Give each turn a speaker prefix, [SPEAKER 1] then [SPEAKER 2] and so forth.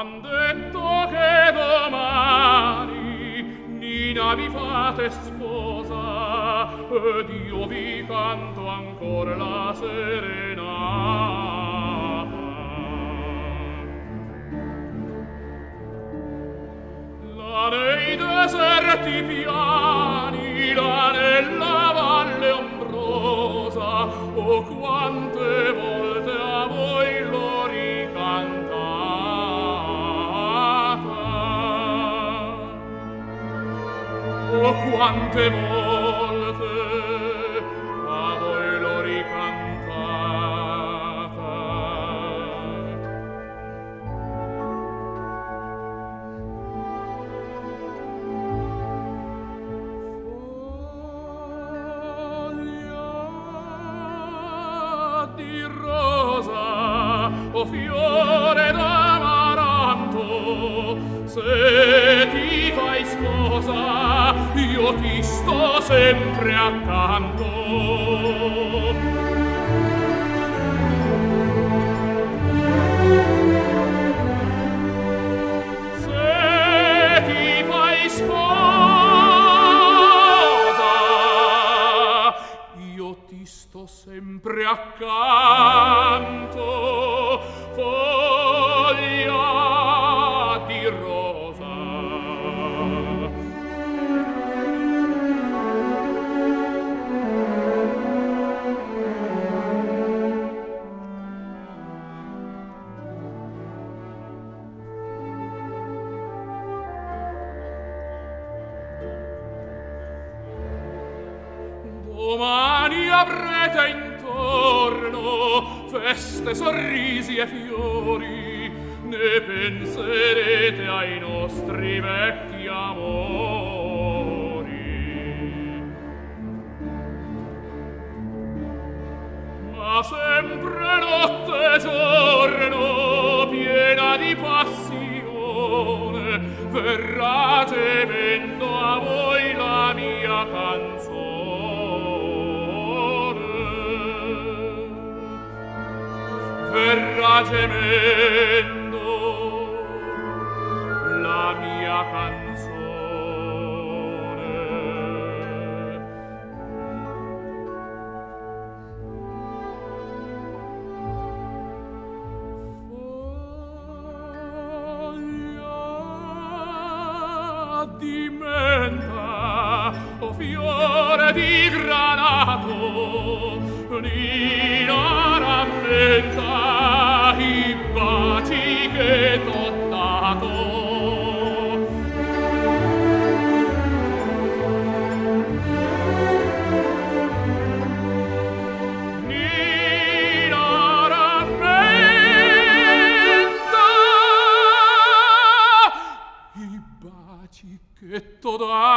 [SPEAKER 1] m'han detto che domani Nina vi fate sposa ed io vi canto ancora la serenata. Là nei deserti piani, là nella valle ombrosa, oh quante volte a voi l'ho ricantata. Oh quante volte a voi l'ho ricantata. Foglia di rosa, o fiore d'amaranto, se ti fai sposa io ti sto sempre accanto. Se ti fai sposa io ti sto sempre accanto. Foglia di rosa, domani avrete intorno feste, sorrisi e fiori, ne penserete ai nostri vecchi amori. Ma sempre notte e giorno piena di passione verrà gemendo a voi la mia canzone. Verrà gemendo la mia canzone. Foglia di menta, o fiore di granato, Nina rammenta i baci che t'ho dato. Nina rammenta i baci che t'ho dato.